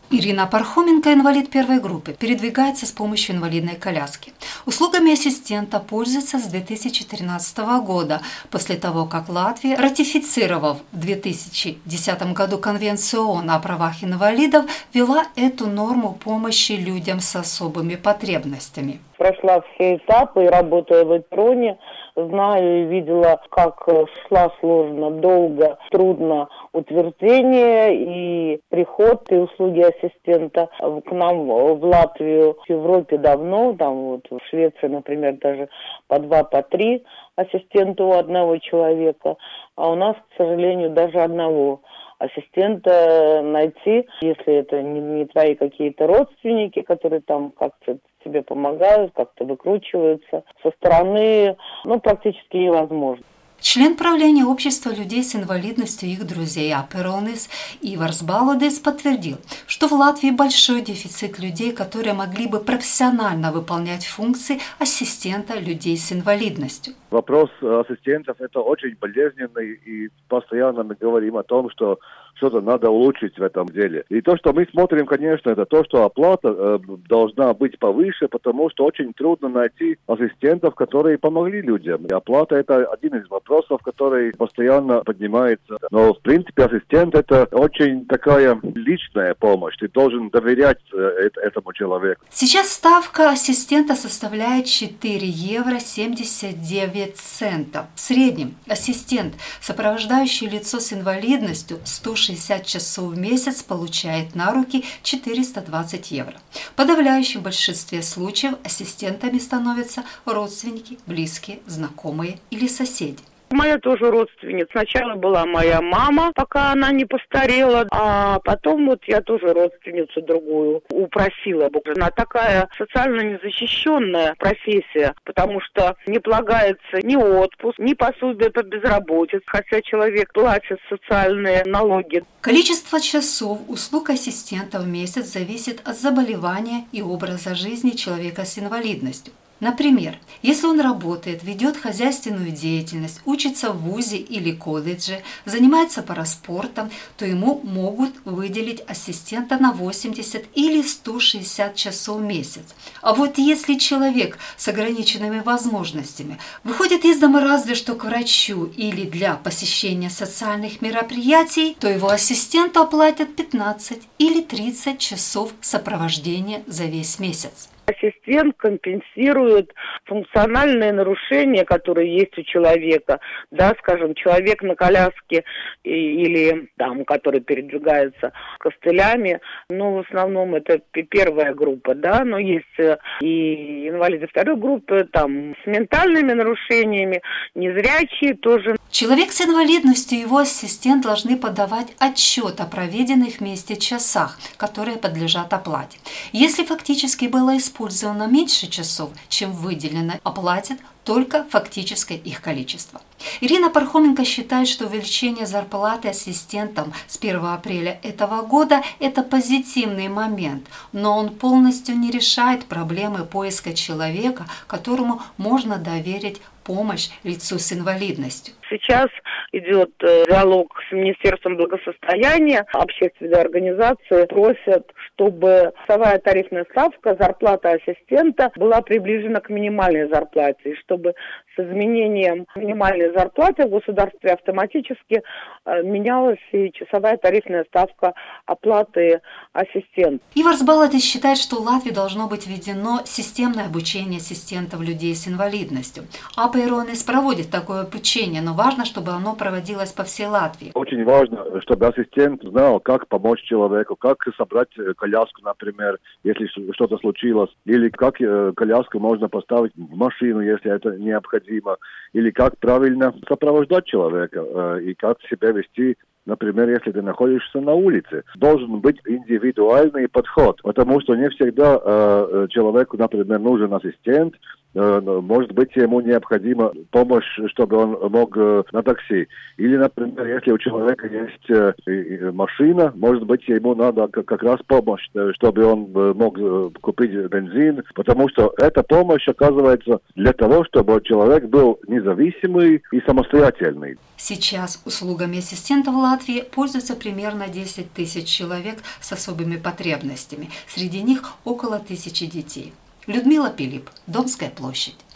Ирина Пархоменко, инвалид первой группы, передвигается с помощью инвалидной коляски. Услугами ассистента пользуется с 2013 года, после того, как Латвия, ратифицировав в 2010 году Конвенцию ООН о правах инвалидов, ввела эту норму помощи людям с особыми потребностями. Прошла все этапы, работая в Этроне, знаю и видела, как шла сложно, долго, трудно утверждение и приход и услуги ассистента к нам в Латвию. В Европе давно, там вот в Швеции, например, даже по 2, по 3 ассистента у одного человека, а у нас, к сожалению, даже одного ассистента найти, если это не твои какие-то родственники, которые там как-то тебе помогают, как-то выкручиваются, со стороны, практически невозможно. Член правления общества людей с инвалидностью и их друзей Аперонис Иварс Балодес подтвердил, что в Латвии большой дефицит людей, которые могли бы профессионально выполнять функции ассистента людей с инвалидностью. Вопрос ассистентов – это очень болезненный, и постоянно мы говорим о том, что что-то надо улучшить в этом деле. И то, что мы смотрим, конечно, это то, что оплата должна быть повыше, потому что очень трудно найти ассистентов, которые помогли людям. И оплата – это один из вопросов, который постоянно поднимается. Но, в принципе, ассистент – это очень такая личная помощь. Ты должен доверять этому человеку. Сейчас ставка ассистента составляет 4 евро 79 центов. В среднем ассистент, сопровождающий лицо с инвалидностью, 160 часов в месяц получает на руки 420 евро. В подавляющем большинстве случаев ассистентами становятся родственники, близкие, знакомые или соседи. Моя тоже родственница. Сначала была моя мама, пока она не постарела, а потом вот я тоже родственницу другую упросила. Она такая социально незащищенная профессия, потому что не полагается ни отпуск, ни пособие по безработице, хотя человек платит социальные налоги. Количество часов услуг ассистента в месяц зависит от заболевания и образа жизни человека с инвалидностью. Например, если он работает, ведет хозяйственную деятельность, учится в вузе или колледже, занимается параспортом, то ему могут выделить ассистента на 80 или 160 часов в месяц. А вот если человек с ограниченными возможностями выходит из дома разве что к врачу или для посещения социальных мероприятий, то его ассистенту оплатят 15 или 30 часов сопровождения за весь месяц. Ассистент компенсирует функциональные нарушения, которые есть у человека. Да, скажем, человек на коляске или там, который передвигается костылями, в основном это первая группа, да, но есть и инвалиды второй группы, там, с ментальными нарушениями, незрячие тоже. Человек с инвалидностью и его ассистент должны подавать отчет о проведенных вместе часах, которые подлежат оплате. Если фактически было использовано меньше часов, чем выделено, оплатят только фактическое их количество. Ирина Пархоменко считает, что увеличение зарплаты ассистентам с 1 апреля этого года – это позитивный момент, но он полностью не решает проблемы поиска человека, которому можно доверить помощь лицу с инвалидностью. Сейчас идет диалог с Министерством благосостояния. Общественные организации просят, чтобы часовая тарифная ставка, зарплата ассистента была приближена к минимальной зарплате, чтобы с изменением минимальной зарплаты в государстве автоматически менялась и часовая тарифная ставка оплаты ассистента. Иварс Балодес считает, что в Латвии должно быть введено системное обучение ассистентов людей с инвалидностью. Аперонис проводит такое обучение, но важно, чтобы оно проводилось по всей Латвии. Очень важно, чтобы ассистент знал, как помочь человеку, как собрать коляску, например, если что-то случилось, или как коляску можно поставить в машину, если это необходимо, или как правильно сопровождать человека и как себя вести. Например, если ты находишься на улице, должен быть индивидуальный подход, потому что не всегда человеку, например, нужен ассистент, может быть, ему необходима помощь, чтобы он мог на такси. Или, например, если у человека есть машина, может быть, ему надо как раз помощь, чтобы он мог купить бензин, потому что эта помощь оказывается для того, чтобы человек был независимый и самостоятельный. Сейчас услугами ассистента в Латвии пользуются примерно 10 тысяч человек с особыми потребностями. Среди них около 1000 детей. Людмила Пилип, Домская площадь.